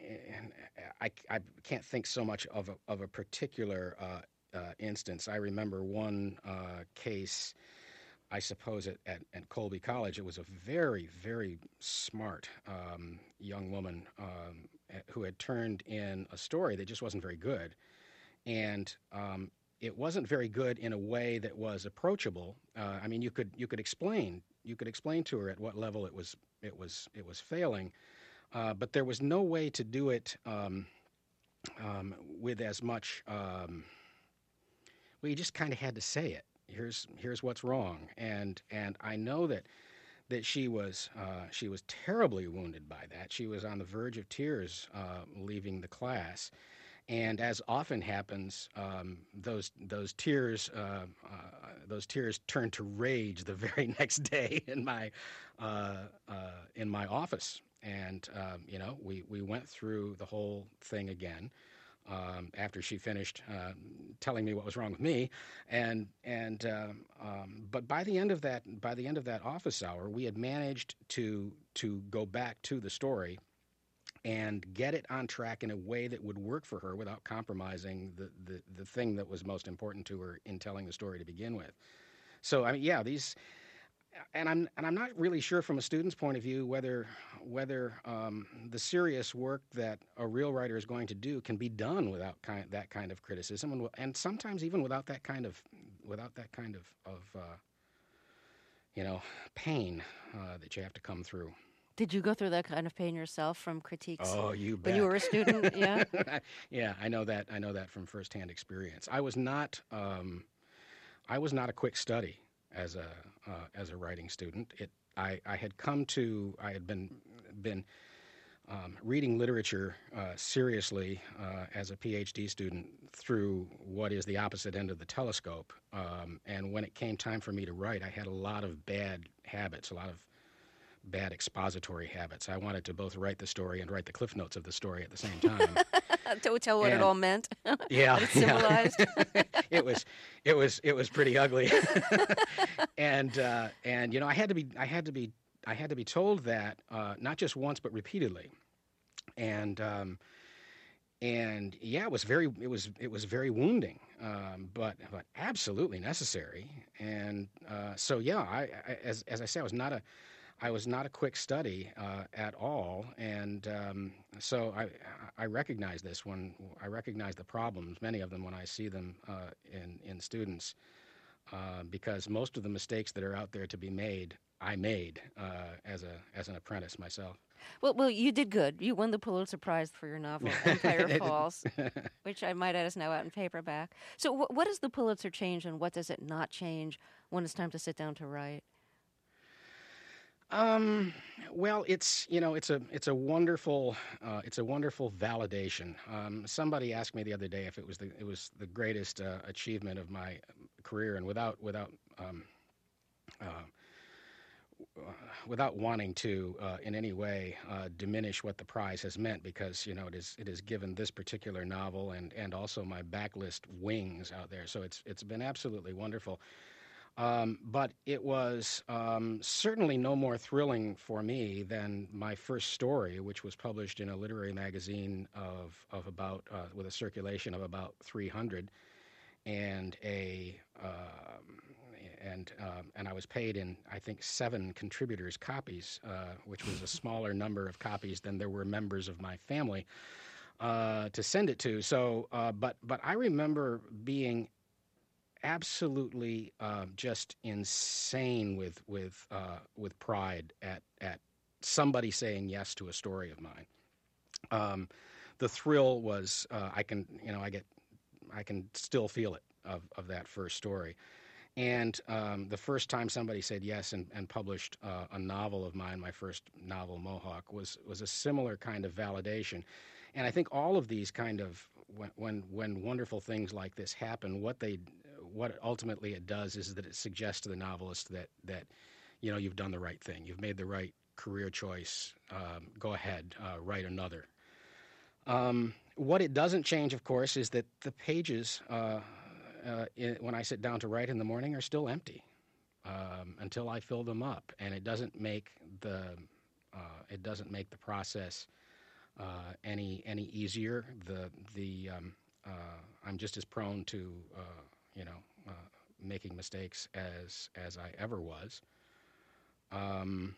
I, I can't think so much of a, of a particular uh, uh, instance. I remember one uh, case, I suppose, at, at, at Colby College. It was a very, very smart um, young woman um, who had turned in a story that just wasn't very good. And um, it wasn't very good in a way that was approachable. Uh, I mean, you could you could explain you could explain to her at what level it was it was it was failing, uh, but there was no way to do it um, um, with as much. Um, well, you just kind of had to say it. Here's here's what's wrong, and and I know that that she was uh, she was terribly wounded by that. She was on the verge of tears uh, leaving the class, and as often happens, um, those those tears uh, uh, those tears turned to rage the very next day in my uh, uh, in my office, and um, you know we we went through the whole thing again. Um, after she finished uh, telling me what was wrong with me, and and um, um, but by the end of that by the end of that office hour, we had managed to to go back to the story and get it on track in a way that would work for her without compromising the the, the thing that was most important to her in telling the story to begin with. So I mean, yeah, these. And I'm and I'm not really sure from a student's point of view whether whether um, the serious work that a real writer is going to do can be done without kind that kind of criticism, and and sometimes even without that kind of without that kind of of uh, you know pain uh, that you have to come through. Did you go through that kind of pain yourself from critiques? Oh, you bet. When you were a student, yeah. Yeah, I know that. I know that from firsthand experience. I was not um, I was not a quick study as a uh, as a writing student. It I, I had come to I had been been um, reading literature uh, seriously uh, as a PhD student through what is the opposite end of the telescope. Um, and when it came time for me to write, I had a lot of bad habits, a lot of bad expository habits. I wanted to both write the story and write the cliff notes of the story at the same time. To tell what and, it all meant. Yeah, what it symbolized. Yeah. it was, it was, it was pretty ugly. and uh, and you know, I had to be, I had to be, I had to be told that uh, not just once but repeatedly. And um, and yeah, it was very, it was, it was very wounding, um, but but absolutely necessary. And uh, so yeah, I, I as as I say, I was not a I was not a quick study uh, at all, and um, so I, I recognize this when I recognize the problems, many of them when I see them uh, in in students, uh, because most of the mistakes that are out there to be made, I made uh, as a as an apprentice myself. Well, well, you did good. You won the Pulitzer Prize for your novel Empire Falls, which I might add is now out in paperback. So, wh- what does the Pulitzer change, and what does it not change when it's time to sit down to write? Um, well, it's you know it's a it's a wonderful uh, it's a wonderful validation. Um, somebody asked me the other day if it was the it was the greatest uh, achievement of my career, and without without um, uh, without wanting to uh, in any way uh, diminish what the prize has meant, because you know it is it has given this particular novel and and also my backlist wings out there. So it's it's been absolutely wonderful. Um, but it was um, certainly no more thrilling for me than my first story, which was published in a literary magazine of of about uh, with a circulation of about three hundred, and a um, and um, and I was paid in I think seven contributors' copies, uh, which was a smaller number of copies than there were members of my family uh, to send it to. So, uh, but but I remember being absolutely uh, just insane with with uh, with pride at at somebody saying yes to a story of mine. Um, the thrill was uh, I can you know I get I can still feel it of of that first story, and um, the first time somebody said yes and, and published uh, a novel of mine, my first novel, Mohawk, was was a similar kind of validation. And I think all of these kind of when when, when wonderful things like this happen, what they what ultimately it does is that it suggests to the novelist that, that you know, you've done the right thing. You've made the right career choice. Um, go ahead, uh, write another. Um, what it doesn't change, of course, is that the pages, uh, uh, in, when I sit down to write in the morning, are still empty um, until I fill them up. And it doesn't make the, uh, it doesn't make the process uh, any any easier. The, the um, uh, I'm just as prone to uh, you know, uh, making mistakes as as I ever was. Um,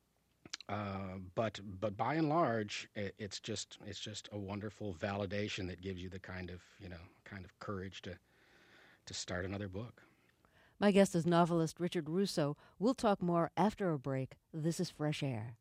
uh, but but by and large, it, it's just it's just a wonderful validation that gives you the kind of you know kind of courage to to start another book. My guest is novelist Richard Russo. We'll talk more after a break. This is Fresh Air.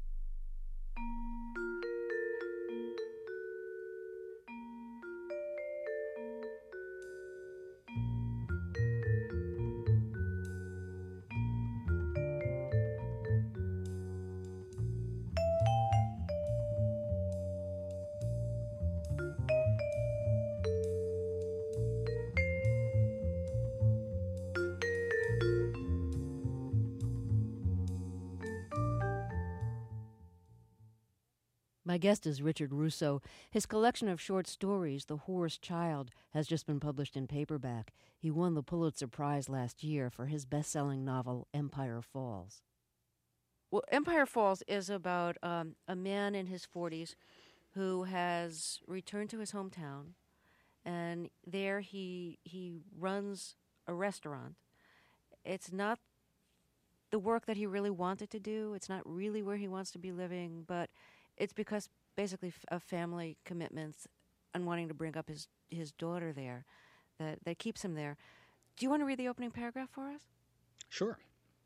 My guest is Richard Russo. His collection of short stories, The Whore's Child, has just been published in paperback. He won the Pulitzer Prize last year for his best-selling novel, Empire Falls. Well, Empire Falls is about um, a man in his forties who has returned to his hometown, and there he he runs a restaurant. It's not the work that he really wanted to do. It's not really where he wants to be living, but it's because basically of family commitments and wanting to bring up his, his daughter there that, that keeps him there. Do you want to read the opening paragraph for us? Sure.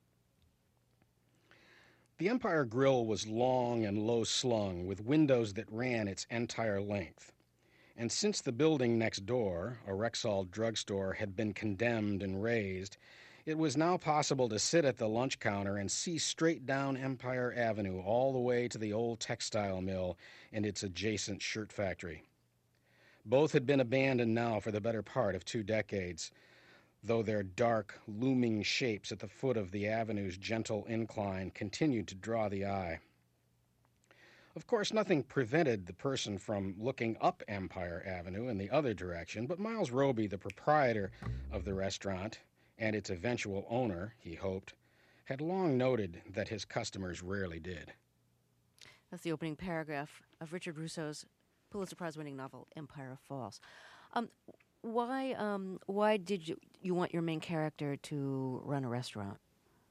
The Empire Grill was long and low-slung, with windows that ran its entire length. And since the building next door, a Rexall drugstore, had been condemned and razed, it was now possible to sit at the lunch counter and see straight down Empire Avenue all the way to the old textile mill and its adjacent shirt factory. Both had been abandoned now for the better part of two decades, though their dark, looming shapes at the foot of the avenue's gentle incline continued to draw the eye. Of course, nothing prevented the person from looking up Empire Avenue in the other direction, but Miles Roby, the proprietor of the restaurant, and its eventual owner, he hoped, had long noted that his customers rarely did. That's the opening paragraph of Richard Russo's Pulitzer Prize-winning novel, Empire Falls. Um, why um, why did you, you want your main character to run a restaurant?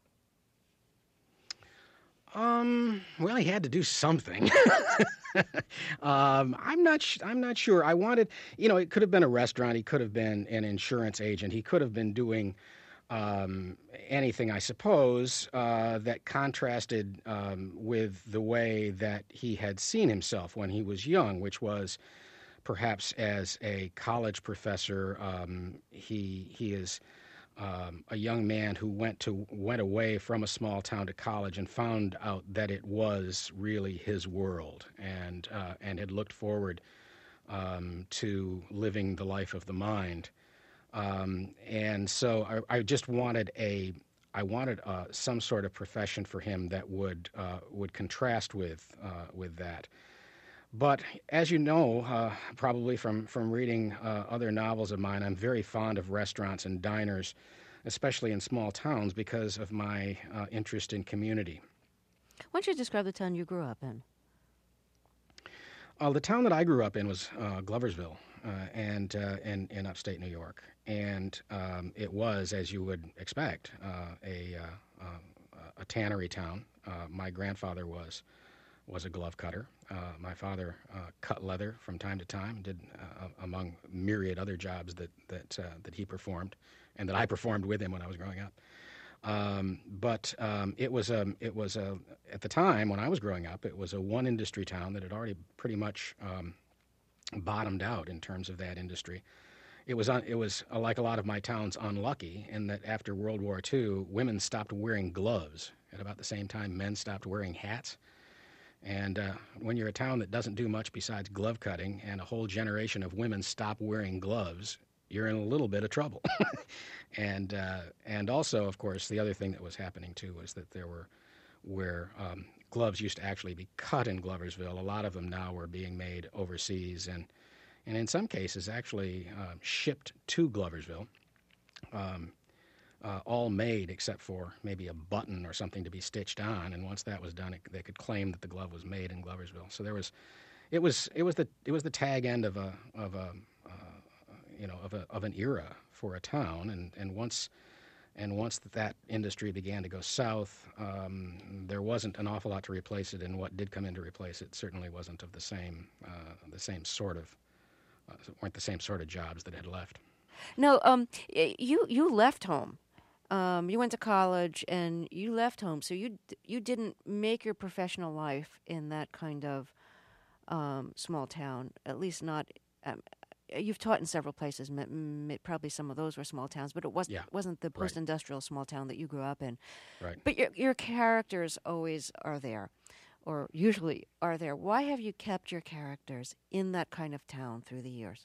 Um, well, he had to do something. um, I'm not. Sh- I'm not sure. I wanted, you know, it could have been a restaurant. He could have been an insurance agent. He could have been doing um, anything, I suppose, uh, that contrasted um, with the way that he had seen himself when he was young, which was perhaps as a college professor. Um, he he is. um, a young man who went to went away from a small town to college and found out that it was really his world, and uh, and had looked forward um, to living the life of the mind. Um, and so I, I just wanted a I wanted uh, some sort of profession for him that would uh, would contrast with uh, with that. But as you know, uh, probably from, from reading uh, other novels of mine, I'm very fond of restaurants and diners, especially in small towns, because of my uh, interest in community. Why don't you describe the town you grew up in? Uh, the town that I grew up in was uh, Gloversville, uh, and uh, in, in upstate New York. And um, it was, as you would expect, uh, a, uh, uh, a tannery town. Uh, my grandfather was was a glove cutter. Uh, my father uh, cut leather from time to time, did uh, among myriad other jobs that that uh, that he performed, and that I performed with him when I was growing up. Um, but um, it was a it was a at the time when I was growing up, it was a one industry town that had already pretty much um, bottomed out in terms of that industry. It was un, it was uh, like a lot of my towns, unlucky in that after World War Two, women stopped wearing gloves at about the same time men stopped wearing hats. And uh, when you're a town that doesn't do much besides glove cutting, and a whole generation of women stop wearing gloves, you're in a little bit of trouble. and uh, and also, of course, the other thing that was happening too was that there were where um, gloves used to actually be cut in Gloversville. A lot of them now were being made overseas, and and in some cases actually uh, shipped to Gloversville. Um, Uh, all made except for maybe a button or something to be stitched on, and once that was done, it, they could claim that the glove was made in Gloversville. So there was, it was it was the it was the tag end of a of a uh, you know of a of an era for a town, and, and once and once that, that industry began to go south, um, there wasn't an awful lot to replace it, and what did come in to replace it certainly wasn't of the same uh, the same sort of uh, weren't the same sort of jobs that had left. No, um, you you left home. Um, you went to college and you left home, so you you didn't make your professional life in that kind of um, small town. At least not. Um, you've taught in several places. M- m- probably some of those were small towns, but it was yeah, wasn't the right. post-industrial small town that you grew up in. Right. But your your characters always are there, or usually are there. Why have you kept your characters in that kind of town through the years?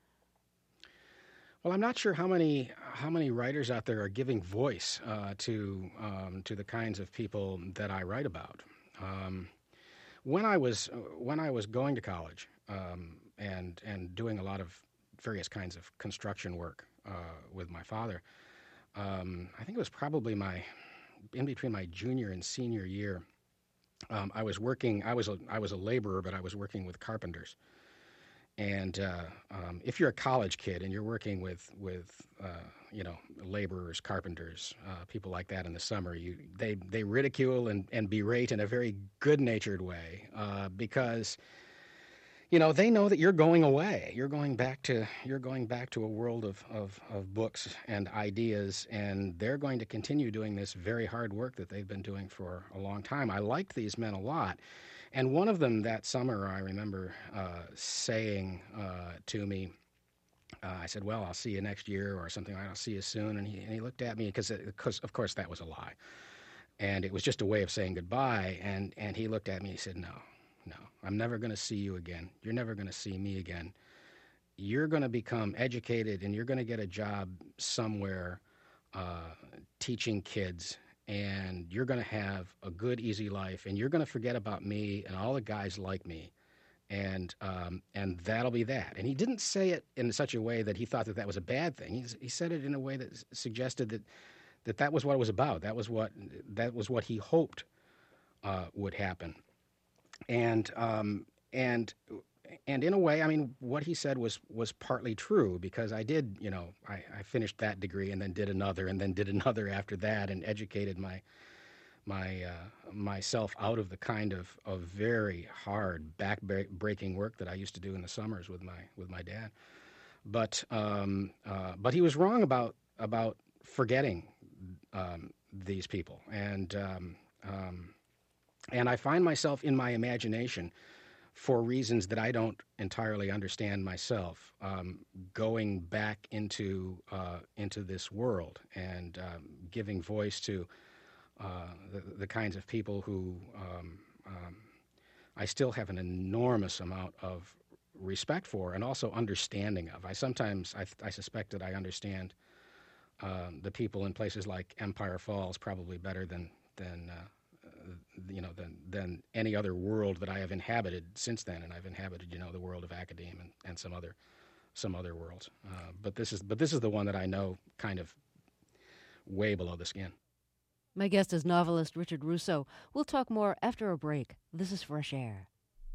Well, I'm not sure how many how many writers out there are giving voice uh, to um, to the kinds of people that I write about. Um, when I was when I was going to college um, and and doing a lot of various kinds of construction work uh, with my father, um, I think it was probably my in between my junior and senior year. Um, I was working. I was a I was a laborer, but I was working with carpenters. And uh, um, if you're a college kid and you're working with with uh, you know laborers, carpenters, uh, people like that in the summer, you they they ridicule and, and berate in a very good-natured way uh, because you know they know that you're going away. You're going back to you're going back to a world of, of, of books and ideas, and they're going to continue doing this very hard work that they've been doing for a long time. I liked these men a lot. And one of them that summer, I remember uh, saying uh, to me, uh, I said, well, I'll see you next year or something. I'll see you soon. And he, and he looked at me because, of course, that was a lie. And it was just a way of saying goodbye. And, and he looked at me and he said, no, no, I'm never going to see you again. You're never going to see me again. You're going to become educated and you're going to get a job somewhere uh, teaching kids. And you're going to have a good, easy life, and you're going to forget about me and all the guys like me, and um, and that'll be that. And he didn't say it in such a way that he thought that that was a bad thing. He, he said it in a way that s- suggested that, that that was what it was about. That was what that was what he hoped uh, would happen. And um, and and in a way, I mean, what he said was was partly true because I did, you know, I, I finished that degree and then did another and then did another after that and educated my my uh, myself out of the kind of, of very hard back breaking work that I used to do in the summers with my with my dad. But um, uh, but he was wrong about about forgetting um, these people, and um, um, and I find myself in my imagination for reasons that I don't entirely understand myself, um, going back into uh, into this world and um, giving voice to uh, the, the kinds of people who um, um, I still have an enormous amount of respect for and also understanding of. I sometimes, I, I suspect that I understand um, the people in places like Empire Falls probably better than, than uh, uh, you know, than, than any other world that I have inhabited since then. And I've inhabited, you know, the world of academia and, and some other, some other worlds. Uh, but this is, but this is the one that I know kind of way below the skin. My guest is novelist Richard Russo. We'll talk more after a break. This is Fresh Air.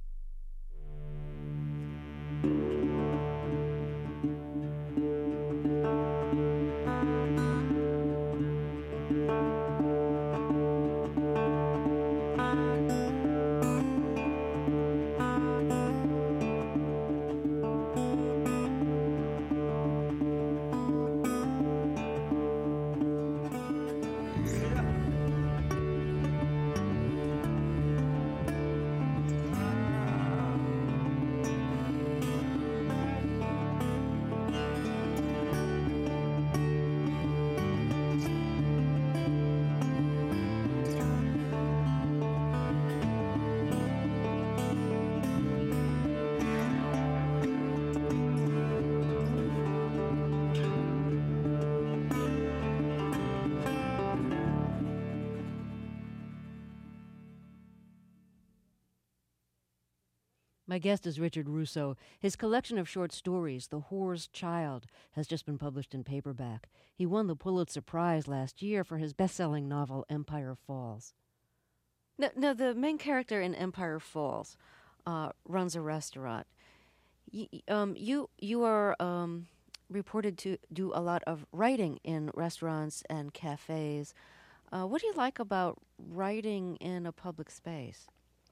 My guest is Richard Russo. His collection of short stories, The Whore's Child, has just been published in paperback. He won the Pulitzer Prize last year for his best-selling novel, Empire Falls. Now, now the main character in Empire Falls uh, runs a restaurant. Y- um, you you are um, reported to do a lot of writing in restaurants and cafes. Uh, what do you like about writing in a public space?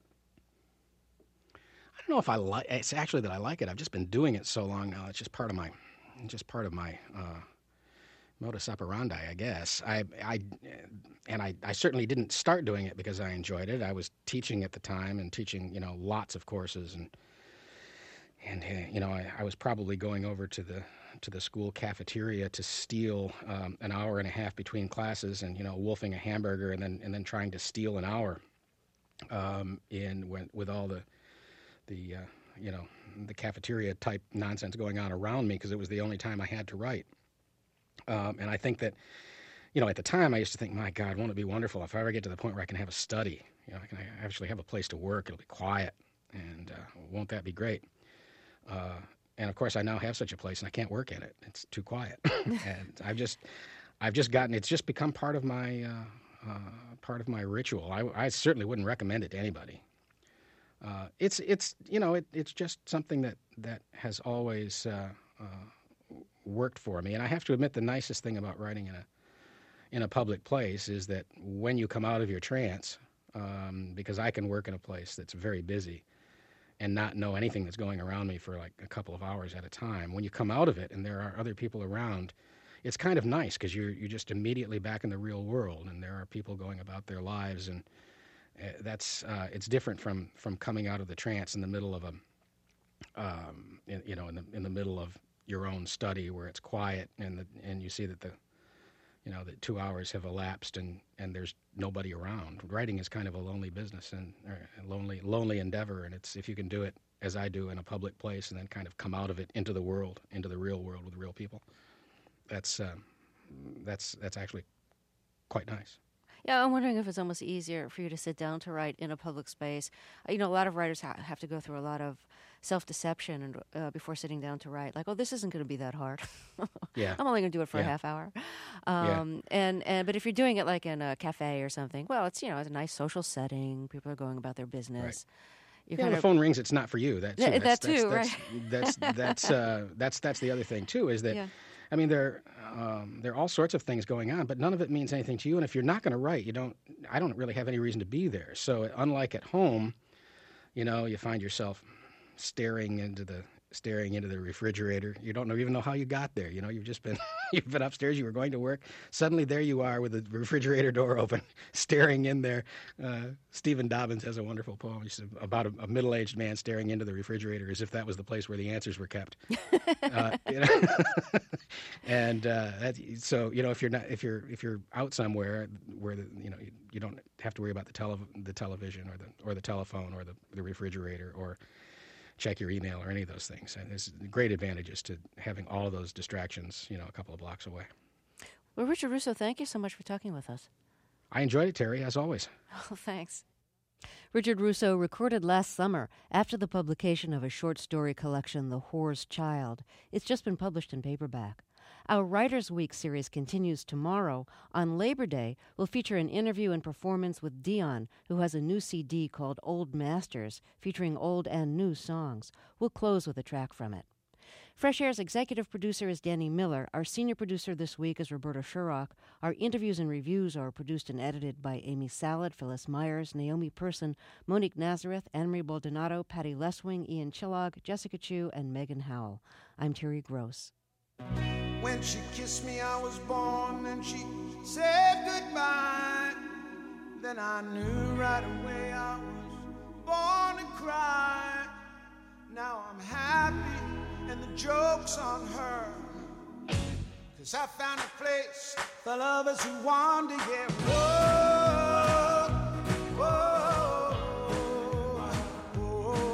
I don't know if I like. It's actually that I like it. I've just been doing it so long now. It's just part of my, just part of my uh, modus operandi, I guess. I, I, and I, I certainly didn't start doing it because I enjoyed it. I was teaching at the time and teaching, you know, lots of courses, and and uh, you know, I, I was probably going over to the to the school cafeteria to steal um, an hour and a half between classes, and you know, wolfing a hamburger, and then and then trying to steal an hour um, in when, with all the the, uh, you know, the cafeteria type nonsense going on around me, because it was the only time I had to write. Um, and I think that, you know, at the time I used to think, my God, won't it be wonderful if I ever get to the point where I can have a study? You know, I can actually have a place to work. It'll be quiet. And uh, won't that be great? Uh, and of course I now have such a place and I can't work in it. It's too quiet. And I've just, I've just gotten, it's just become part of my, uh, uh, part of my ritual. I, I certainly wouldn't recommend it to anybody. Uh, it's it's you know it, it's just something that that has always uh, uh, worked for me, and I have to admit the nicest thing about writing in a in a public place is that when you come out of your trance, um, because I can work in a place that's very busy and not know anything that's going around me for like a couple of hours at a time. When you come out of it and there are other people around, it's kind of nice because you're you're just immediately back in the real world, and there are people going about their lives and. Uh, that's uh, it's different from, from coming out of the trance in the middle of a, um, in, you know, in the in the middle of your own study where it's quiet and the, and you see that the, you know, that two hours have elapsed and, and there's nobody around. Writing is kind of a lonely business and a lonely lonely endeavor, and it's if you can do it as I do in a public place and then kind of come out of it into the world, into the real world with real people. That's uh, that's that's actually quite nice. Yeah, I'm wondering if it's almost easier for you to sit down to write in a public space. You know, a lot of writers ha- have to go through a lot of self-deception and, uh, before sitting down to write. Like, oh, this isn't going to be that hard. Yeah. I'm only going to do it for yeah. a half hour. Um, yeah. And, and but if you're doing it like in a cafe or something, well, it's, you know, it's a nice social setting. People are going about their business. Right. You're yeah, kind the of, phone rings. It's not for you. That too. Th- that's, that too, that's, right? That's that's that's uh, that's that's the other thing too. Is that yeah. I mean, there um, there are all sorts of things going on, but none of it means anything to you. And if you're not going to write, you don't. I don't really have any reason to be there. So unlike at home, you know, you find yourself staring into the staring into the refrigerator. You don't know even know how you got there. You know, you've just been You've been upstairs, you were going to work. Suddenly there you are with the refrigerator door open, staring in there. Uh, Stephen Dobbins has a wonderful poem about a, a middle-aged man staring into the refrigerator as if that was the place where the answers were kept. uh, you know? and uh, that, so you know if you're not if you're if you're out somewhere where the, you know you, you don't have to worry about the tele the television or the or the telephone or the, the refrigerator or check your email or any of those things. And there's great advantages to having all of those distractions, you know, a couple of blocks away. Well, Richard Russo, thank you so much for talking with us. I enjoyed it, Terry, as always. Oh, thanks. Richard Russo recorded last summer after the publication of a short story collection, The Whore's Child. It's just been published in paperback. Our Writers' Week series continues tomorrow. On Labor Day, we'll feature an interview and performance with Dion, who has a new C D called Old Masters, featuring old and new songs. We'll close with a track from it. Fresh Air's executive producer is Danny Miller. Our senior producer this week is Roberta Sherrock. Our interviews and reviews are produced and edited by Amy Salad, Phyllis Myers, Naomi Person, Monique Nazareth, Anne-Marie Baldonado, Patty Leswing, Ian Chillog, Jessica Chu, and Megan Howell. I'm Terry Gross. When she kissed me, I was born, and she said goodbye. Then I knew right away I was born to cry. Now I'm happy, and the joke's on her. 'Cause I found a place for lovers who wander, yeah. Whoa, whoa, whoa,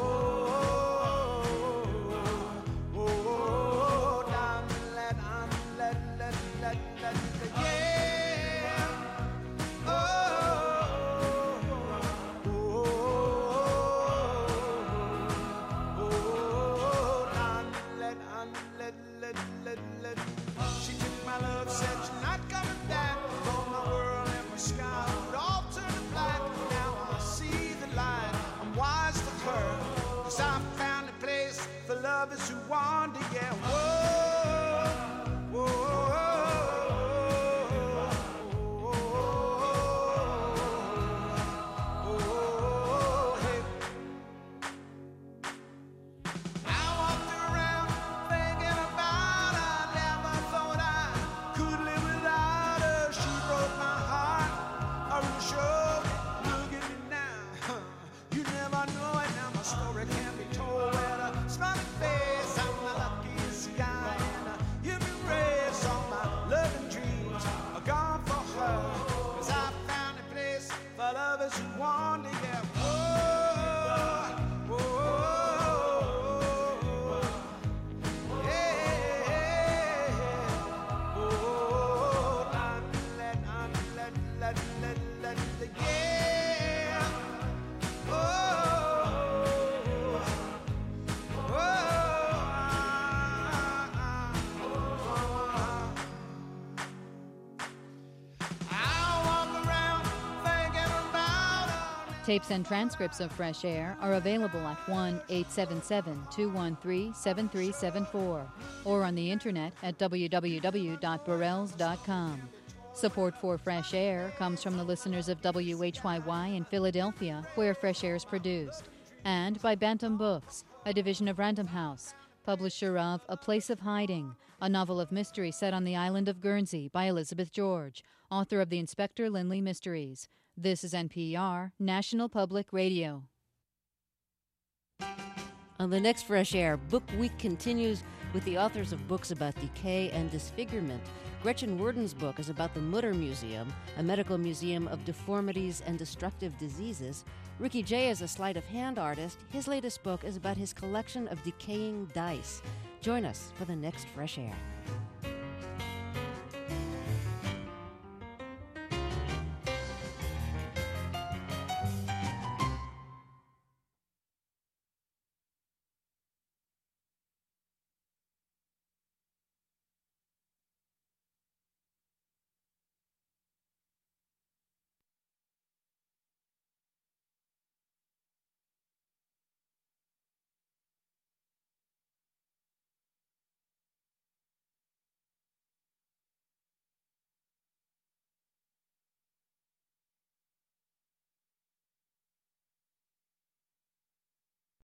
whoa, whoa, down, let, um, let, let, let, let, let, yeah. Oh, oh, oh, down, let, um, let, let, let, let. She took my love, said she's not coming back. Though my world and my sky would all turn to black. Now I see the light, I'm wise to her. 'Cause I found a place for lovers who wander, yeah. Whoa, whoa, whoa, whoa, whoa, hey. I walked around thinking about her. Never thought I could live without her. She broke my heart. I really showed it. Look at me now. Huh. You never know it. Now my story can be told with a smiling face. I'm the luckiest guy in a human race. All my loving dreams are gone for her. 'Cause I found a place for lovers who wander, yeah. Whoa, whoa, yeah. Oh, I'm let, I'm let, let, let, let, let, yeah. Oh, oh, I walk around thinking about her. Tapes and transcripts of Fresh Air are available at one eight seven seven, two one three, seven three seven four or on the internet at w w w dot burrells dot com. Support for Fresh Air comes from the listeners of W H Y Y in Philadelphia, where Fresh Air is produced, and by Bantam Books, a division of Random House, publisher of A Place of Hiding, a novel of mystery set on the island of Guernsey by Elizabeth George, author of the Inspector Lynley Mysteries. This is N P R, National Public Radio. On the next Fresh Air, Book Week continues with the authors of books about decay and disfigurement. Gretchen Worden's book is about the Mutter Museum, a medical museum of deformities and destructive diseases. Ricky Jay is a sleight of hand artist. His latest book is about his collection of decaying dice. Join us for the next Fresh Air.